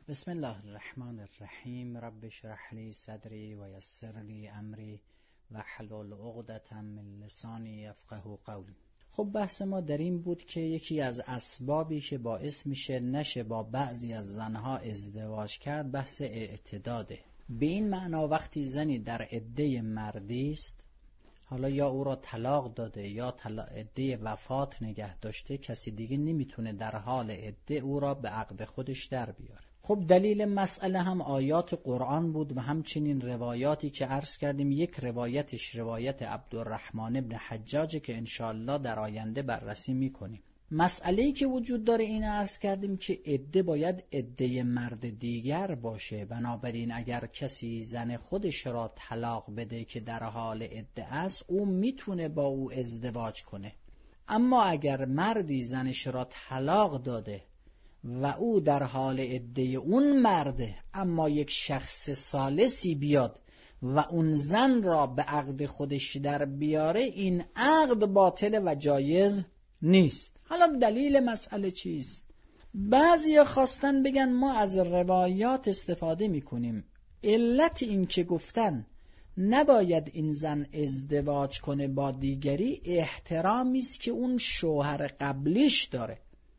بسم الله الرحمن الرحیم. رب اشرح لی صدری و یسر لی امری واحلل عقدة من لسانی یفقهوا قولی. خب بحث ما در این بود که یکی از اسبابی که باعث میشه نشه با بعضی از زنها ازدواج کرد بحث اعتداده. به این معنا وقتی زنی در عده مردی است، حالا یا او را طلاق داده یا عده وفات نگه داشته، کسی دیگه نمیتونه در حال عده او را به عقد خودش در بیاره. خب دلیل مسئله هم آیات قرآن بود و همچنین روایاتی که عرض کردیم. یک روایتش روایت عبدالرحمن ابن حجاج که انشاءالله در آینده بررسی میکنیم. مسئله‌ای که وجود داره این عرض کردیم که عده باید عده مرد دیگر باشه. بنابراین اگر کسی زن خودش را طلاق بده که در حال عده است، او میتونه با او ازدواج کنه. اما اگر مردی زنش را طلاق داده و او در حال عده اون مرده، اما یک شخص ثالثی بیاد و اون زن را به عقد خودش در بیاره، این عقد باطل و جایز نیست. حالا دلیل مسئله چیست؟ بعضی خواستن بگن ما از روایات استفاده میکنیم. علت این که گفتن نباید این زن ازدواج کنه با دیگری، احترامی است که اون شوهر قبلیش داره.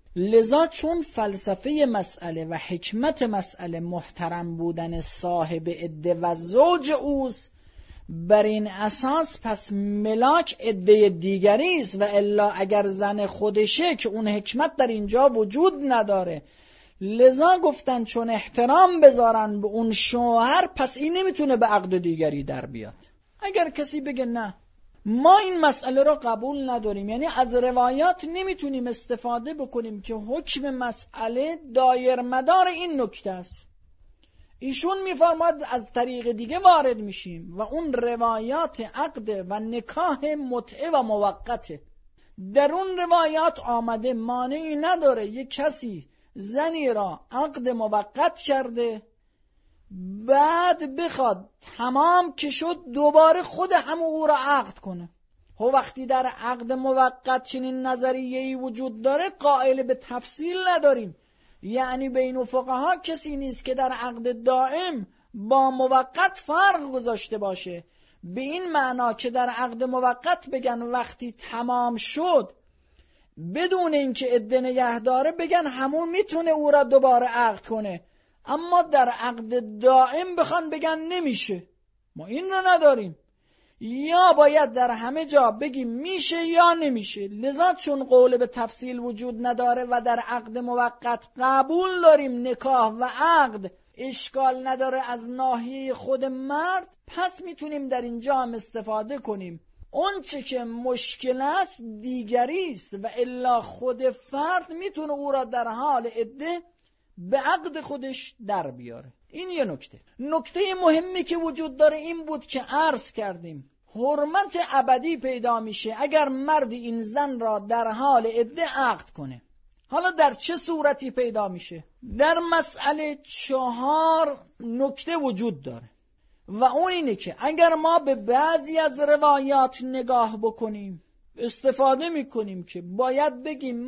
لذا چون فلسفه مسئله و حکمت مسئله محترم بودن صاحب عده و زوج اوست، بر این اساس پس ملاک عده دیگری است، و الا اگر زن خودشه که اون حکمت در اینجا وجود نداره. لذا گفتن چون احترام بذارن به اون شوهر، پس این نمیتونه به عقد دیگری در بیاد. اگر کسی بگه نه ما این مسئله را قبول نداریم، یعنی از روایات نمیتونیم استفاده بکنیم که حکم مسئله دایر مدار این نکته است، ایشون میفرماد از طریق دیگه وارد میشیم و اون روایات عقد و نکاح متعه و موقته. در اون روایات آمده مانعی نداره یک کسی زنی را عقد موقت کرده، بعد بخواد تمام که شد دوباره خود هم او را عقد کنه. وقتی در عقد موقت چنین نظریه‌ای وجود داره، قائل به تفصیل نداریم. یعنی بین فقها کسی نیست که در عقد دائم با موقت فرق گذاشته باشه، به این معنا که در عقد موقت بگن وقتی تمام شد بدون اینکه عده نگه داره بگن همون میتونه او را دوباره عقد کنه، اما در عقد دائم بخوان بگن نمیشه. ما این رو نداریم، یا باید در همه جا بگیم میشه یا نمیشه. لذا چون قول به تفصیل وجود نداره و در عقد موقت قبول داریم نکاح و عقد اشکال نداره از ناحیه خود مرد، پس میتونیم در اینجا هم استفاده کنیم. اون چه که مشکل است دیگری است، و الا خود فرد میتونه او را در حال عده به عقد خودش در بیاره. این یه نکته. نکته مهمی که وجود داره این بود که عرض کردیم حرمت ابدی پیدا میشه اگر مردی این زن را در حال عده عقد کنه. حالا در چه صورتی پیدا میشه؟ در مسئله 4 نکته وجود داره و اون اینه که اگر ما به بعضی از روایات نگاه بکنیم استفاده میکنیم که باید بگیم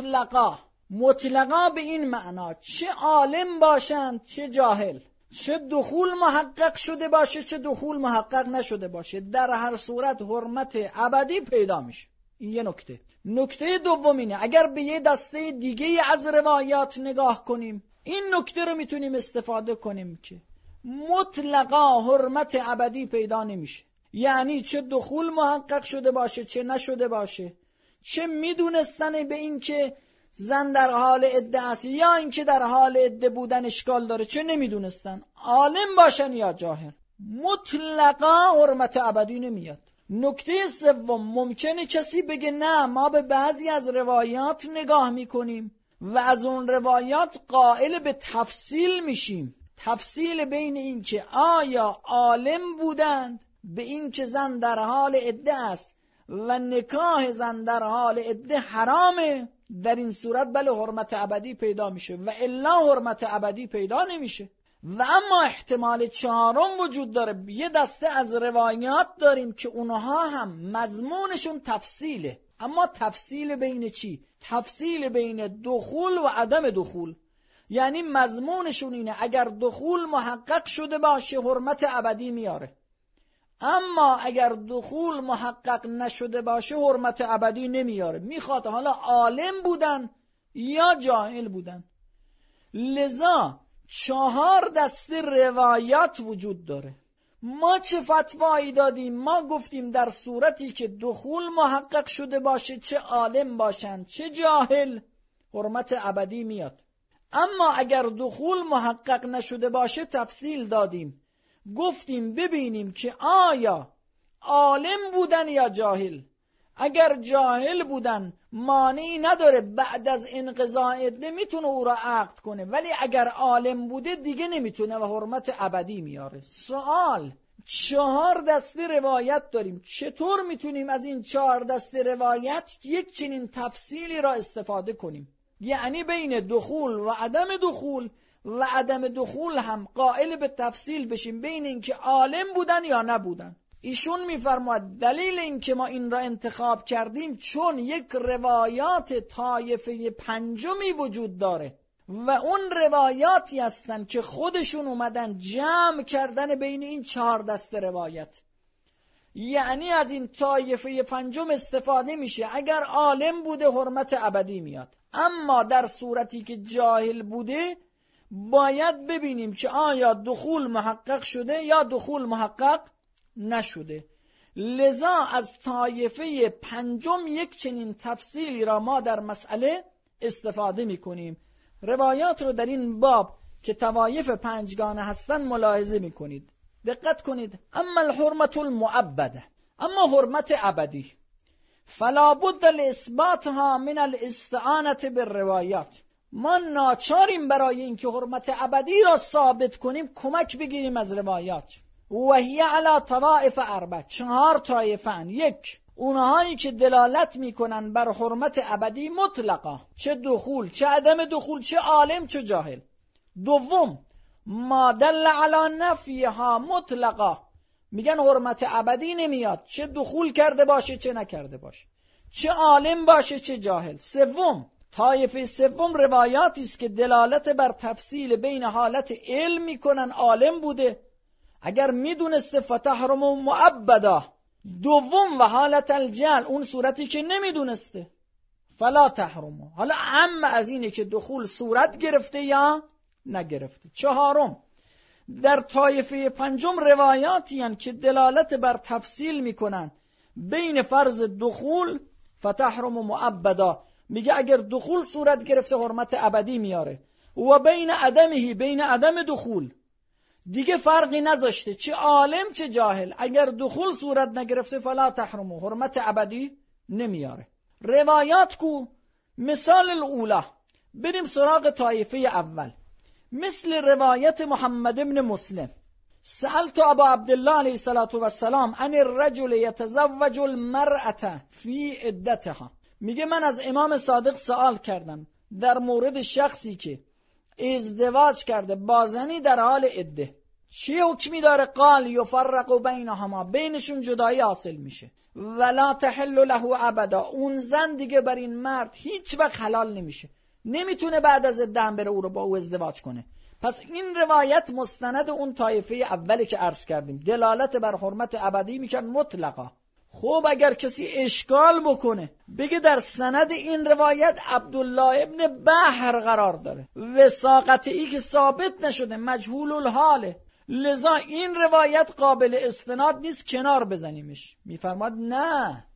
مطلقا به این معنا چه عالم باشند چه جاهل، چه دخول محقق شده باشه چه دخول محقق نشده باشه، در هر صورت حرمت ابدی پیدا میشه. این یه نکته. نکته دوم اینه اگر به یه دسته دیگه از روایات نگاه کنیم این نکته رو میتونیم استفاده کنیم که مطلقا حرمت ابدی پیدا نمیشه. یعنی چه دخول محقق شده باشه چه نشده باشه، چه میدونستن به این که زن در حال عده است یا اینکه در حال عده بودن اشکال داره، چه نمیدونستن، عالم باشن یا جاهل، مطلقا حرمت ابدی نمیاد. نکته سوم، ممکنه کسی بگه نه ما به بعضی از روایات نگاه میکنیم و از اون روایات قائل به تفصیل میشیم، تفصیل بین این که آیا عالم بودند به این که زن در حال عده است و نکاح زن در حال عده حرامه، در این صورت بله حرمت ابدی پیدا میشه و الا حرمت ابدی پیدا نمیشه. و اما احتمال 4 وجود داره، یه دسته از روایات داریم که اونها هم مضمونشون تفصیله، اما تفصیل بین چی؟ تفصیل بین دخول و عدم دخول. یعنی مضمونشون اینه اگر دخول محقق شده باشه حرمت ابدی میاره، اما اگر دخول محقق نشده باشه حرمت ابدی نمیاره. میخواد حالا عالم بودن یا جاهل بودن. لذا 4 دسته روایات وجود داره. ما چه فتوایی دادیم؟ ما گفتیم در صورتی که دخول محقق شده باشه، چه عالم باشن چه جاهل، حرمت ابدی میاد. اما اگر دخول محقق نشده باشه تفصیل دادیم، گفتیم ببینیم که آیا عالم بودن یا جاهل. اگر جاهل بودن مانعی نداره، بعد از انقضاء عده میتونه او را عقد کنه، ولی اگر عالم بوده دیگه نمیتونه و حرمت ابدی میاره. سوال، 4 دسته روایت داریم، چطور میتونیم از این 4 دسته روایت یک چنین تفصیلی را استفاده کنیم؟ یعنی بین دخول و عدم دخول و عدم دخول هم قائل به تفصیل بشیم بین اینکه عالم بودن یا نبودن. ایشون میفرماید دلیل اینکه ما این را انتخاب کردیم چون یک روایات طایفه پنجمی وجود داره و اون روایاتی هستن که خودشون اومدن جمع کردن بین این 4 دسته روایت. یعنی از این طایفه پنجم استفاده میشه. اگر عالم بوده حرمت ابدی میاد، اما در صورتی که جاهل بوده باید ببینیم که آیا دخول محقق شده یا دخول محقق نشده. لذا از طایفه پنجم یک چنین تفصیلی را ما در مسئله استفاده میکنیم. روایات رو در این باب که طوایف 5 گانه هستن ملاحظه میکنید. دقت کنید. اما الحرمت المؤبده، اما حرمت ابدی، فلا بد لاثباتها من الاستعانه بالروایات. ما ناچاریم برای اینکه حرمت ابدی را ثابت کنیم کمک بگیریم از روایات. و هی علی طوائف 4، 4 طایفه. 1 اونهایی که دلالت میکنن بر حرمت ابدی مطلقا، چه دخول چه عدم دخول، چه عالم چه جاهل. 2 ما دل علی نفیها مطلقا، میگن حرمت ابدی نمیاد چه دخول کرده باشه چه نکرده باشه، چه عالم باشه چه جاهل. 3 طایفه 3 روایاتی است که دلالت بر تفصیل بین حالت علم میکنن عالم بوده، اگر میدونسته فتحرم مؤبدا. 2 و حالت الجهل، اون صورتی که نمیدونسته فلا تحرمو. حالا عم از اینه که دخول صورت گرفته یا نگرفته. 4 در طایفه 5 روایاتی هستند که دلالت بر تفصیل میکنن بین فرض دخول فتحرم مؤبدا، میگه اگر دخول صورت گرفته حرمت ابدی میاره، و بین عدمه، بین عدم دخول دیگه فرقی نذاشته چه عالم چه جاهل، اگر دخول صورت نگرفته فلا تحرمو، حرمت ابدی نمیاره. روایات کو مثال الاولا، بریم سراغ طایفه اول. مثل روایت محمد ابن مسلم، سألت ابا عبدالله علیه الصلاة والسلام عن الرجل يتزوج المرأة في عدتها. میگه من از امام صادق سوال کردم در مورد شخصی که ازدواج کرده با زنی در حال عده، چه حکمی داره؟ قال یفرق بینهما، بینشون جدایی حاصل میشه، ولا تحل له ابدا، اون زن دیگه بر این مرد هیچ وقت حلال نمیشه، نمیتونه بعد از عده هم بره او رو با او ازدواج کنه. پس این روایت مستند اون طایفه اولی که عرض کردیم، دلالت بر حرمت ابدی میکرد مطلقا. خب اگر کسی اشکال بکنه بگه در سند این روایت عبدالله ابن بحر قرار داره، وثاقتی که ثابت نشده، مجهول الحاله، لذا این روایت قابل استناد نیست، کنار بزنیمش. میفرماد نه،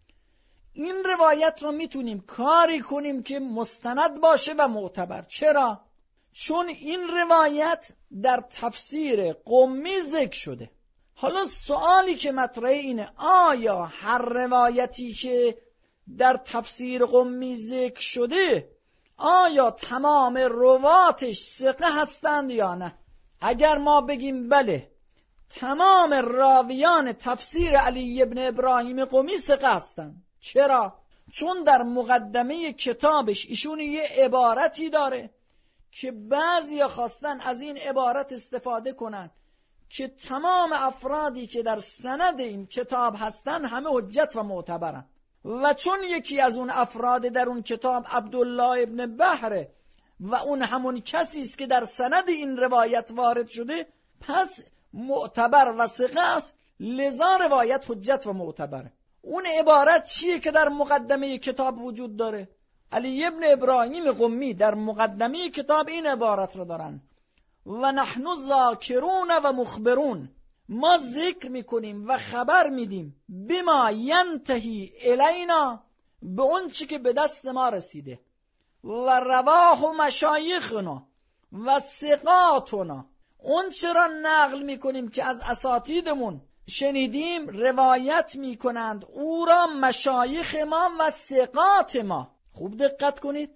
این روایت رو میتونیم کاری کنیم که مستند باشه و معتبر. چرا؟ چون این روایت در تفسیر قمی ذکر شده. حالا سوالی که مطرحه اینه، آیا هر روایتی که در تفسیر قمی ذکر شده آیا تمام رواتش ثقه هستند یا نه؟ اگر ما بگیم بله، تمام راویان تفسیر علی ابن ابراهیم قمی ثقه هستند. چرا؟ چون در مقدمه کتابش ایشون یه عبارتی داره که بعضیا خواستن از این عبارت استفاده کنن که تمام افرادی که در سند این کتاب هستن همه حجت و معتبرن، و چون یکی از اون افراد در اون کتاب عبدالله ابن بحره و اون همون کسی است که در سند این روایت وارد شده، پس معتبر و ثقه است، لذا روایت حجت و معتبره. اون عبارت چیه که در مقدمه کتاب وجود داره؟ علی ابن ابراهیم قمی در مقدمه کتاب این عبارت رو دارن: و نحن ذاکرون و مخبرون، ما ذکر میکنیم و خبر میدیم، بما ینتهی الینا، به اون چی که به دست ما رسیده، و رواه مشایخنا و ثقاتنا، اون چرا نقل میکنیم که از اساتیدمون شنیدیم روایت میکنند، او را مشایخ ما و ثقات ما. خوب دقت کنید،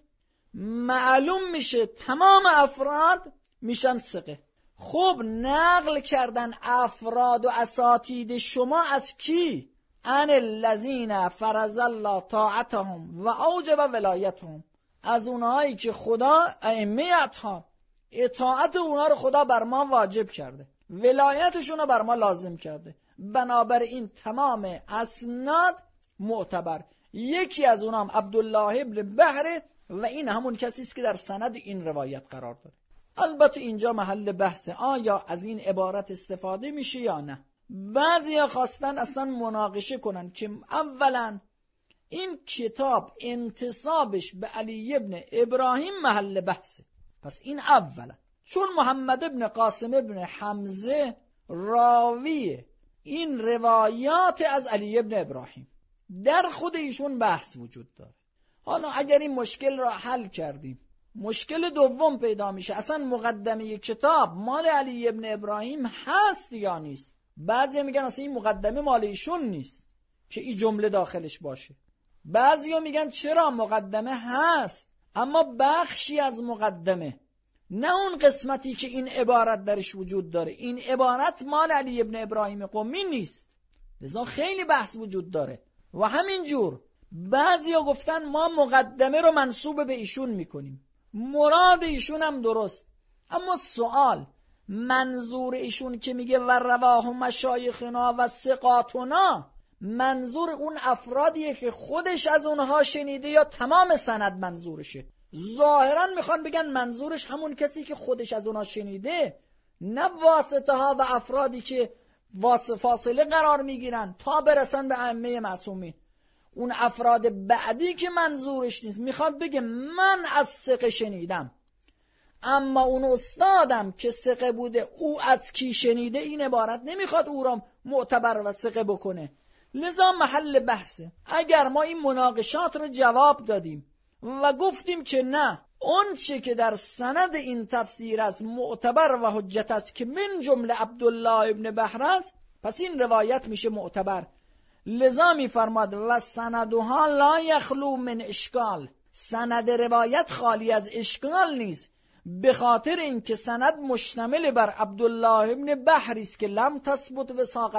معلوم میشه تمام افراد میشن ثقه. خب نقل کردن افراد و اساتید شما از کی؟ ان الذین فرض الله طاعتهم و اوجب ولایتهم، از اونهایی که خدا ائمه اطاعت اونها رو خدا بر ما واجب کرده، ولایتشون رو بر ما لازم کرده. بنابراین تمام اسناد معتبر. یکی از اونها هم عبدالله ابن بحر و این همون کسی است که در سند این روایت قرار داره. البته اینجا محل بحث آیا از این عبارت استفاده میشه یا نه. بعضیا خواستن اصلا مناقشه کنن که اولا این کتاب انتسابش به علی ابن ابراهیم محل بحثه، پس این اولا، چون محمد ابن قاسم ابن حمزه راوی این روایات از علی ابن ابراهیم، در خود ایشون بحث وجود داره. حالا اگر این مشکل را حل کردیم، مشکل دوم پیدا میشه، اصلا مقدمه کتاب مال علی ابن ابراهیم هست یا نیست. بعضی میگن اصلا این مقدمه مال ایشون نیست که این جمله داخلش باشه. بعضی میگن چرا مقدمه هست اما بخشی از مقدمه، نه اون قسمتی که این عبارت درش وجود داره. این عبارت مال علی ابن ابراهیم قمی نیست، لذا خیلی بحث وجود داره. و همینجور بعضیا گفتن ما مقدمه رو منسوب به ایشون میکنیم، مراد ایشون هم درست، اما سوال منظور ایشون که میگه و رواه مشایخنا و ثقاتنا، منظور اون افرادیه که خودش از اونها شنیده یا تمام سند منظورشه؟ ظاهرا میخوان بگن منظورش همون کسی که خودش از اونها شنیده، نه واسطه ها و افرادی که فاصله قرار میگیرن تا برسن به ائمه معصومین. اون افراد بعدی که منظورش نیست، میخواد بگه من از ثقه شنیدم، اما اون استادم که ثقه بوده او از کی شنیده؟ این عبارت نمیخواد او را معتبر و ثقه بکنه. لذا محل بحثه. اگر ما این مناقشات رو جواب دادیم و گفتیم که نه، اون چه که در سند این تفسیر از معتبر و حجت است که من جمله عبدالله ابن بحر است، پس این روایت میشه معتبر. لذا میفرماد و سندها لا یخلو من اشکال، سند روایت خالی از اشکال نیست، به خاطر اینکه سند مشتمل بر عبدالله ابن بحر است که لم تثبت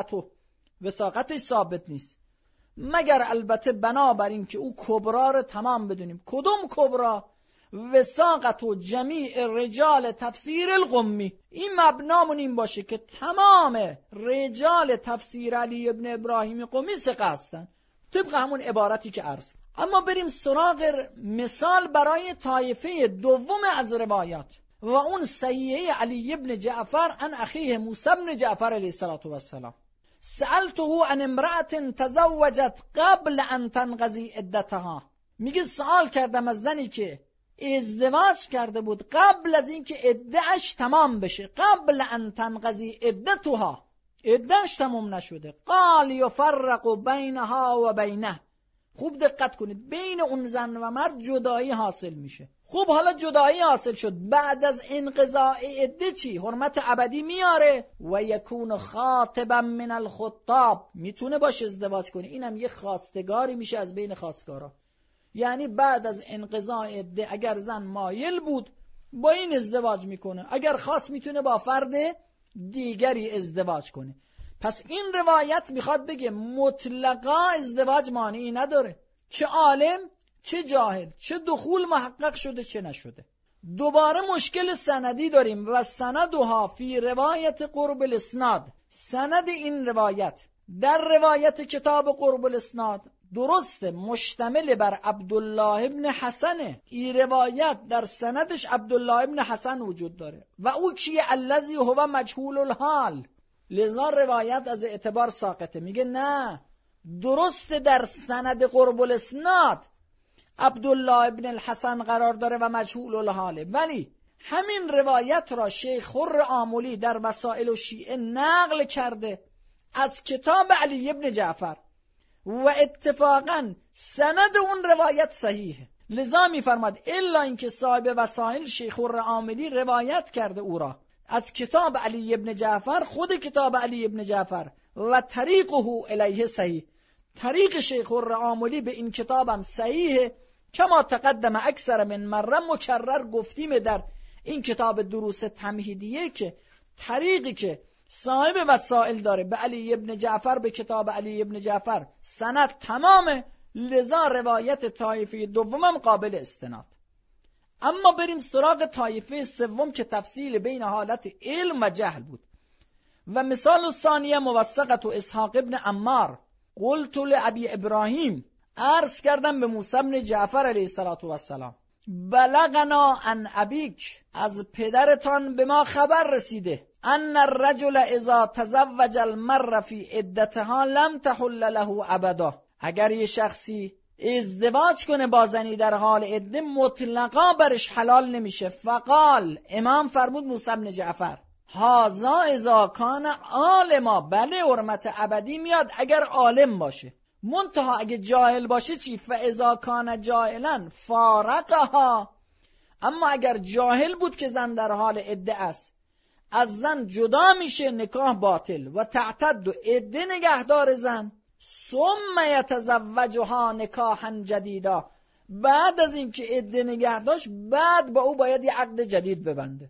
وثاقتش ثابت نیست، مگر البته بنابر این که او کبرا رو تمام بدونیم. کدوم کبرا؟ وثاقت و جمیع رجال تفسیر القمی. این مبنامون این باشه که تمام رجال تفسیر علی ابن ابراهیم قمی ثقه هستن، طبق همون عبارتی که عرض. اما بریم سراغ مثال برای طایفه دوم از روایات و اون صحیحه علی ابن جعفر عن اخیه موسی بن جعفر علیه السلام. سألته عن امرأة تزوجت قبل ان تنقضی عدتها، میگه سوال کردم از زنی که ازدواج کرده بود قبل از اینکه عده‌اش تمام بشه، قبل ان تنقضی عدتها، عده‌اش تمام نشده. قال یفرق بینها و بینه. خوب دقت کنید، بین اون زن و مرد جدایی حاصل میشه. خوب حالا جدایی حاصل شد، بعد از انقضاء عده چی؟ حرمت ابدی میاره. و یکون خاطبا من الخطاب، میتونه باشه ازدواج کنه، اینم یه خواستگاری میشه از بین خواستگارا. یعنی بعد از انقضاء عده اگر زن مایل بود با این ازدواج میکنه، اگر خواست میتونه با فرد دیگری ازدواج کنه. پس این روایت میخواد بگه مطلقا ازدواج مانعی نداره، چه عالم چه جاهل، چه دخول محقق شده چه نشده. دوباره مشکل سندی داریم و سندها فی روایت قرب الاسناد. سند این روایت در روایت کتاب قرب الاسناد درسته مشتمل بر عبدالله ابن حسنه. این روایت در سندش عبدالله ابن حسن وجود داره و او کیه؟ الذی هو مجهول الحال، لذا روایت از اعتبار ساقطه. میگه نه، درسته در سند قرب الاسناد عبدالله ابن الحسن قرار داره و مجهول الحاله، ولی همین روایت را شیخ خر آملی در وسائل و شیعه نقل کرده از کتاب علی ابن جعفر و اتفاقا سند اون روایت صحیحه. لذا میفرماد الا اینکه صاحب وسائل شیخ خر آملی روایت کرده او را از کتاب علی ابن جعفر، خود کتاب علی ابن جعفر و طریقه الیه صحیح، طریق شیخ خر آملی به این کتابم صحیحه. کما تقدم اکثر من مره، مکرر گفتیم در این کتاب دروس تمهیدیه که طریقی که صاحب وسائل داره به علی ابن جعفر، به کتاب علی ابن جعفر سند تمامه، لذا روایت طایفه دومم قابل استناد. اما بریم سراغ طایفه سوم که تفصیل بین حالت علم و جهل بود. و مثال ثانیه موثقت اسحاق ابن عمار قلت لابی ابراهیم، عرض کردم به موسی ابن جعفر علیه السلام، بلغنا عن ابیک، از پدرتان به ما خبر رسیده، ان الرجل اذا تزوج المرء فی عدتها لم تحل له ابدا، اگر یه شخصی ازدواج کنه با زنی در حال عده مطلقا برش حلال نمیشه. فقال، امام فرمود موسی بن جعفر، هذا اذا کان عالما، بله حرمت ابدی میاد اگر عالم باشه، منتها اگه جاهل باشه چی؟ فاذا کان جاهلا فارقها، اما اگر جاهل بود که زن در حال عده است، از زن جدا میشه، نکاح باطل و تعتد و عده نگهدار زن، ثم یتزوجها نکاحا جدیدا، بعد از اینکه عده نگه داشت بعد با او باید یه عقد جدید ببنده.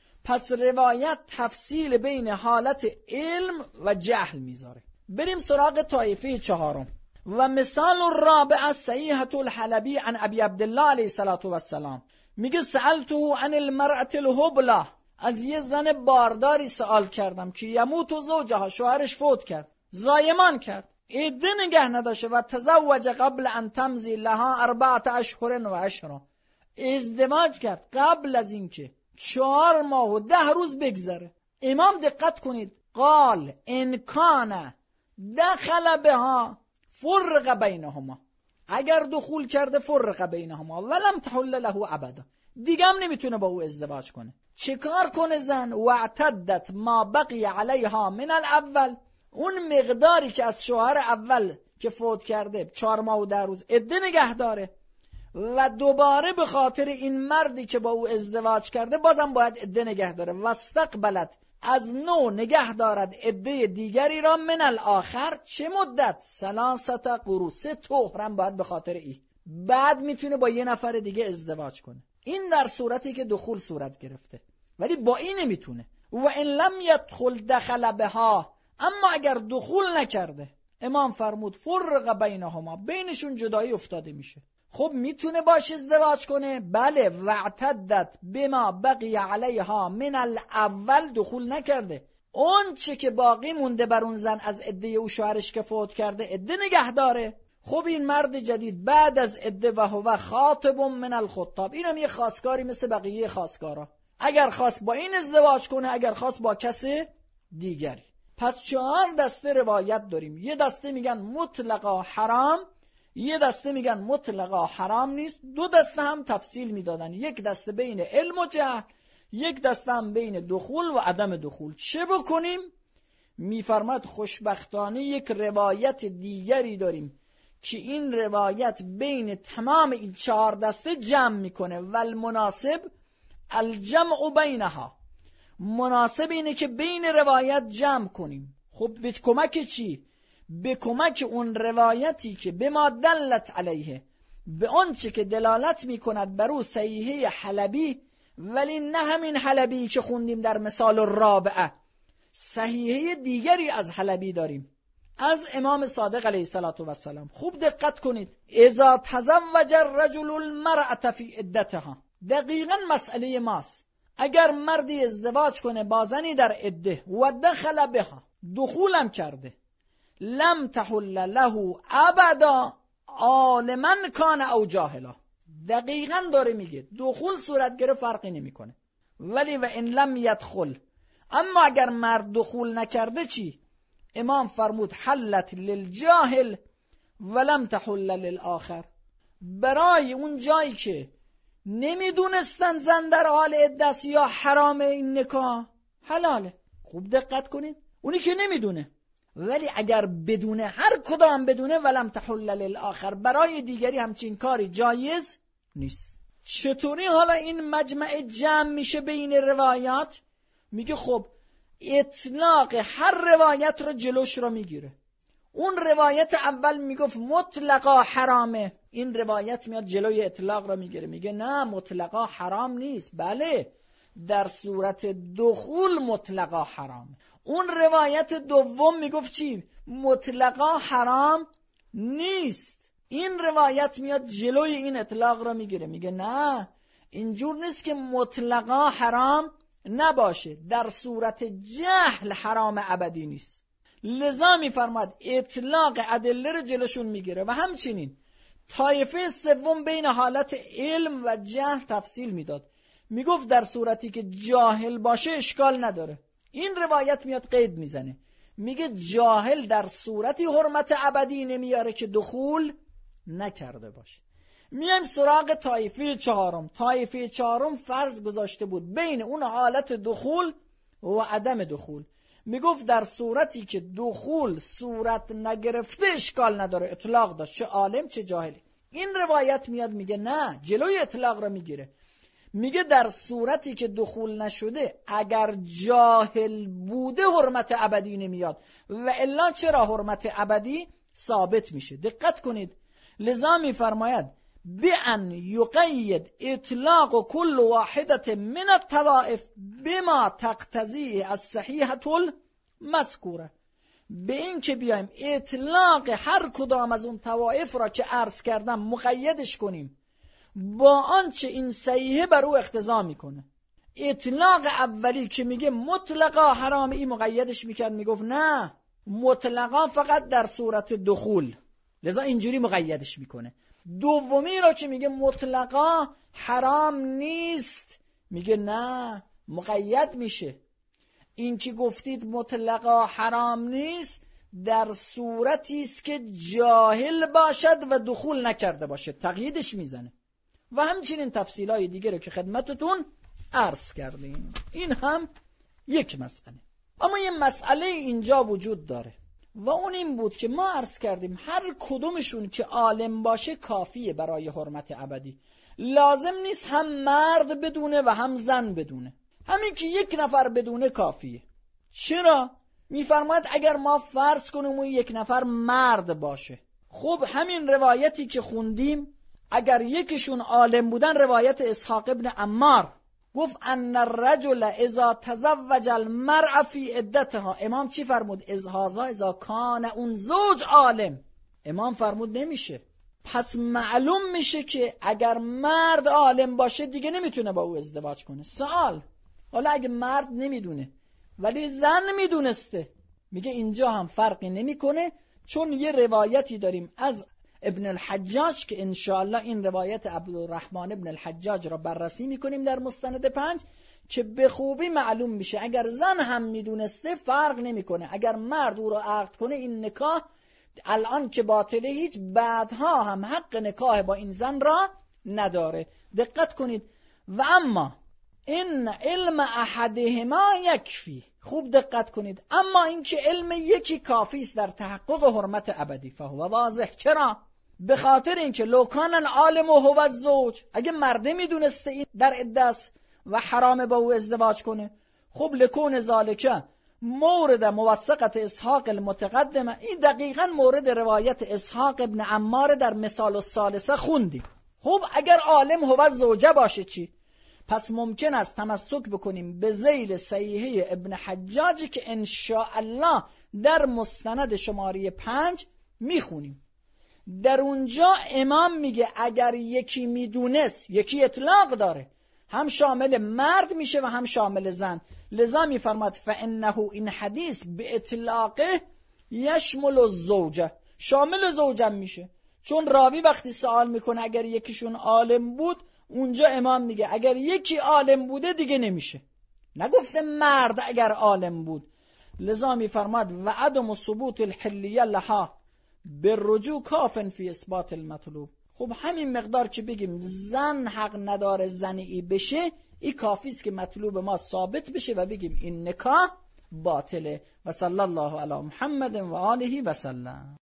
پس روایت تفصیل بین حالت علم و جهل میذاره. بریم سراغ طایفه چهارم. و مثال الرابع صحیحة الحلبی عن ابی عبدالله علیه السلام، میگه سألته عن المرأة الهبلة، از یه زن بارداری سوال کردم که یموت زوجها، شوهرش فوت کرد، زایمان کرد، عده نگه نداشته و تزوج قبل ان تمضی لها 4 اشهر و 10، ازدواج کرد قبل از اینکه 4 ماه و 10 روز بگذره. امام دقت کنید، قال ان کان دخل بها فرق بینهما، اگر دخول کرده فرق بینهما ولم تحل له ابدا، دیگه هم نمیتونه با او ازدواج کنه. چیکار کنه زن؟ واعتدت ما بقی علیها من الاول، اون مقداری که از شوهر اول که فوت کرده 4 ماه و 10 روز عده نگه داره و دوباره به خاطر این مردی که با او ازدواج کرده بازم باید عده نگه داره. واستقبلت، از نو نگه دارد عده دیگری را من الاخر، چه مدت؟ 3 قروء، 3 طهرم باید به خاطر این، بعد میتونه با یه نفر دیگه ازدواج کنه. این در صورتی که دخول صورت گرفته، ولی با این نمیتونه. و ان لم يدخل دخل بها، اما اگر دخول نکرده، امام فرمود فرق بینهما، بینشون جدایی افتاده میشه. خب میتونه باش ازدواج کنه؟ بله. واعتدت بما بقی علیها من الاول، دخول نکرده، اون چه که باقی مونده بر اون زن از عده او شوهرش که فوت کرده عده نگه داره. خب این مرد جدید بعد از عده و هو خاطب من الخطاب، اینم یه خواستگاری مثل بقیه خواستگارا، اگر خواست با این ازدواج کنه، اگر خواست با کسی دیگری. پس 4 دسته روایت داریم، یه دسته میگن مطلقا حرام، یه دسته میگن مطلقا حرام نیست، 2 دسته هم تفصیل میدادن، یک دسته بین علم و جهل، یک دسته هم بین دخول و عدم دخول. چه بکنیم؟ میفرماد خوشبختانه یک روایت دیگری داریم که این روایت بین تمام این 4 دسته جمع میکنه. والمناسب الجمع بینها، مناسب اینه که بین روایت جمع کنیم. خب به کمک چی؟ به کمک اون روایتی که به ما دلت علیه، به آنچه که دلالت میکند بر او صحیحه حلبی، ولی نه همین حلبی که خوندیم در مثال الرابعه، صحیحه دیگری از حلبی داریم از امام صادق علیه السلام. خوب دقت کنید، اذا تزوج الرجل المرأة فی عدتها، دقیقاً مسئله ماست. اگر مردی ازدواج کنه با زنی در عده و دخل بها، دخولم کرده، لم تحل له ابدا، عالما کان او جاهلا. دقیقاً داره میگه دخول صورت گرفت فرقی نمیکنه. ولی و ان لم یدخل، اما اگر مرد دخول نکرده چی؟ امام فرمود حلت للجاهل ولم تحل للآخر. برای اون جایی که نمیدونستن زن در حال عدت یا حرام این نکاح حلاله. خوب دقت کنید، اونی که نمیدونه، ولی اگر بدونه، هر کدام بدونه، ولم تحل للآخر، برای دیگری همچین کاری جایز نیست. چطوری حالا این مجمع جمع میشه بین روایات؟ میگه خب اطلاق هر روایت رو جلوش رو میگیره. اون روایت اول میگفت مطلقا حرامه، این روایت میاد جلوی اطلاق رو میگیره، میگه نه مطلقا حرام نیست، بله در صورت دخول مطلقا حرامه. اون روایت دوم میگفت چی؟ مطلقا حرام نیست. این روایت میاد جلوی این اطلاق رو میگیره، میگه نه اینجور نیست که مطلقا حرام نباشه، در صورت جهل حرام ابدی نیست. لذا میفرماد اطلاق ادله رو جلوشون میگیره. و همچنین طایفه سوم بین حالت علم و جهل تفصیل میداد، میگفت در صورتی که جاهل باشه اشکال نداره. این روایت میاد قید میزنه، میگه جاهل در صورتی حرمت ابدی نمیاره که دخول نکرده باشه. میایم سراغ طایفه چهارم. طایفه چهارم فرض گذاشته بود بین اون حالت دخول و عدم دخول، میگفت در صورتی که دخول صورت نگرفته اشکال نداره، اطلاق داشت، چه عالم چه جاهلی. این روایت میاد میگه نه، جلوی اطلاق رو میگیره، میگه در صورتی که دخول نشده اگر جاهل بوده حرمت ابدی نمیاد، و الا چرا حرمت ابدی ثابت میشه. دقت کنید، لذا میفرماید بأن یقید اطلاق کل واحدة من الطوائف بما تقتضی الصحیحة المذکوره، به این که بیایم اطلاق هر کدام از اون طوائف را که عرض کردم مقیدش کنیم با آنچه این صحیحه بر او اقتضا میکنه. اطلاق اولی که میگه مطلقا حرام، این مقیدش میکرد، میگفت نه مطلقا فقط در صورت دخول، لذا اینجوری مقیدش میکنه. دومی را که میگه مطلقا حرام نیست، میگه نه مقید میشه. این که گفتید مطلقا حرام نیست در صورتی است که جاهل باشد و دخول نکرده باشه، تقییدش میزنه. و همچنین تفصیلای دیگه رو که خدمتتون عرض کردیم. این هم یک مسئله. اما یه مسئله اینجا وجود داره و اون این بود که ما عرض کردیم هر کدومشون که عالم باشه کافیه برای حرمت ابدی. لازم نیست هم مرد بدونه و هم زن بدونه، همین که یک نفر بدونه کافیه. چرا؟ میفرماید اگر ما فرض کنیم اون یک نفر مرد باشه، خب همین روایتی که خوندیم اگر یکیشون عالم بودن، روایت اسحاق ابن عمار گفت ان الرجل اذا تزوج المرأة فی عدتها، امام چی فرمود؟ اذا کان اون زوج عالم. امام فرمود نمیشه. پس معلوم میشه که اگر مرد عالم باشه دیگه نمیتونه با او ازدواج کنه. سوال، حالا اگه مرد نمیدونه ولی زن میدونسته، میگه اینجا هم فرقی نمیکنه، چون یه روایتی داریم از ابن الحجاج که انشاءالله این روایت عبدالرحمن ابن الحجاج را بررسی میکنیم در مستند 5 که به خوبی معلوم میشه اگر زن هم میدونسته فرق نمیکنه. اگر مرد او را عقد کنه این نکاح الان که باطله، هیچ بعدها هم حق نکاح با این زن را نداره. دقت کنید. و اما این علم احدهما یکفی، خوب دقت کنید، اما این که علم یکی کافی است در تحقق حرمت ابدی فهو واضح. چرا؟ به خاطر اینکه لو کان العالم هو الزوج، اگه مرده میدونسته این در عدت و حرام با او ازدواج کنه، خب لکون ذالکه مورد موثقت اسحاق المتقدمه، این دقیقاً مورد روایت اسحاق ابن عمار در مثال الثالثه خوندیم. خب اگر عالم هو الزوجه باشه چی؟ پس ممکن است تمسک بکنیم به ذیل صحیحه ابن حجاج که انشاءالله در مستند شماره 5 میخونیم. در اونجا امام میگه اگر یکی میدونست، یکی اطلاق داره، هم شامل مرد میشه و هم شامل زن. لذا میفرماد فانه، این حدیث به اطلاقه یشمل الزوجه، شامل زوجم میشه. چون راوی وقتی سوال میکنه اگر یکیشون عالم بود، اونجا امام میگه اگر یکی عالم بوده دیگه نمیشه، نگفته مرد اگر عالم بود. لذا میفرماد و عدم ثبوت الحلیه لها بالرجوع کافن فی اثبات المطلوب. خب همین مقدار که بگیم زن حق نداره زنی بشه، این کافی است که مطلوب ما ثابت بشه و بگیم این نکاح باطله. و صلی الله علی محمد و آله و سلم.